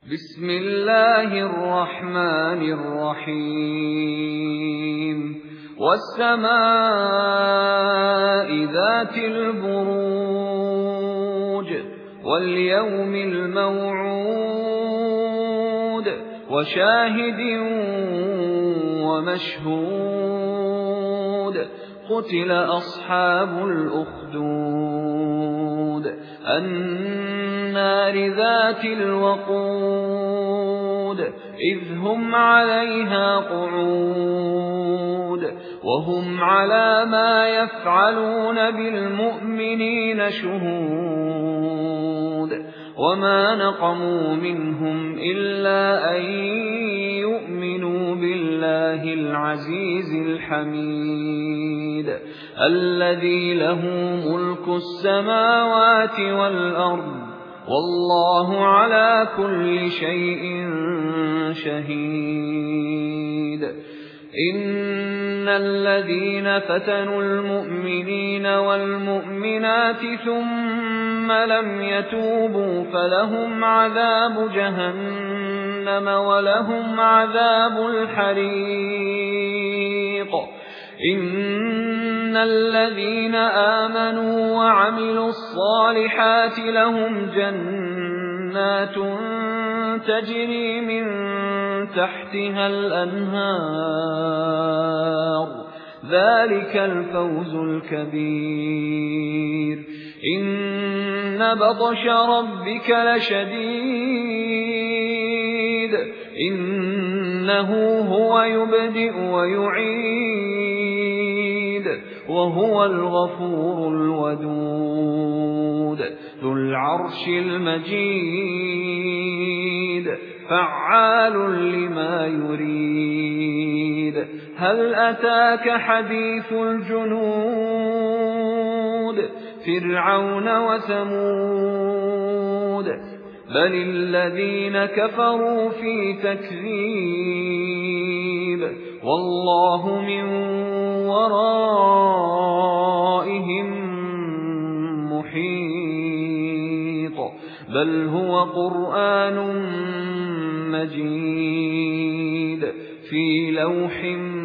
بسم الله الرحمن الرحيم والسماء ذات البروج واليوم الموعود وشاهد ومشهود قتل أصحاب الأخدود النار ذات الوقود إذ هم عليها قعود وهم على ما يفعلون بالمؤمنين شهود وما نقموا منهم إلا أن يؤمنوا بالله العزيز الحميد الذي له ملك السماوات والأرض والله على كل شيء شهيد إن الذين فتنوا المؤمنين والمؤمنات ثم لم يتوبوا فلهم عذاب جهنم ولهم عذاب الحريق إن الذين آمنوا وعملوا الصالحات لهم جنات تجري من تحتها الأنهار ذلك الفوز الكبير إن بطش ربك لشديد إنه هو يبدئ ويعيد وهو الغفور الودود ذو العرش المجيد فعال لما يريد هل أتاك حديث الجنود فرعون وثمود بل الذين كفروا في تكذيب والله من ورائهم محيط بل هو قرآن مجيد في لوح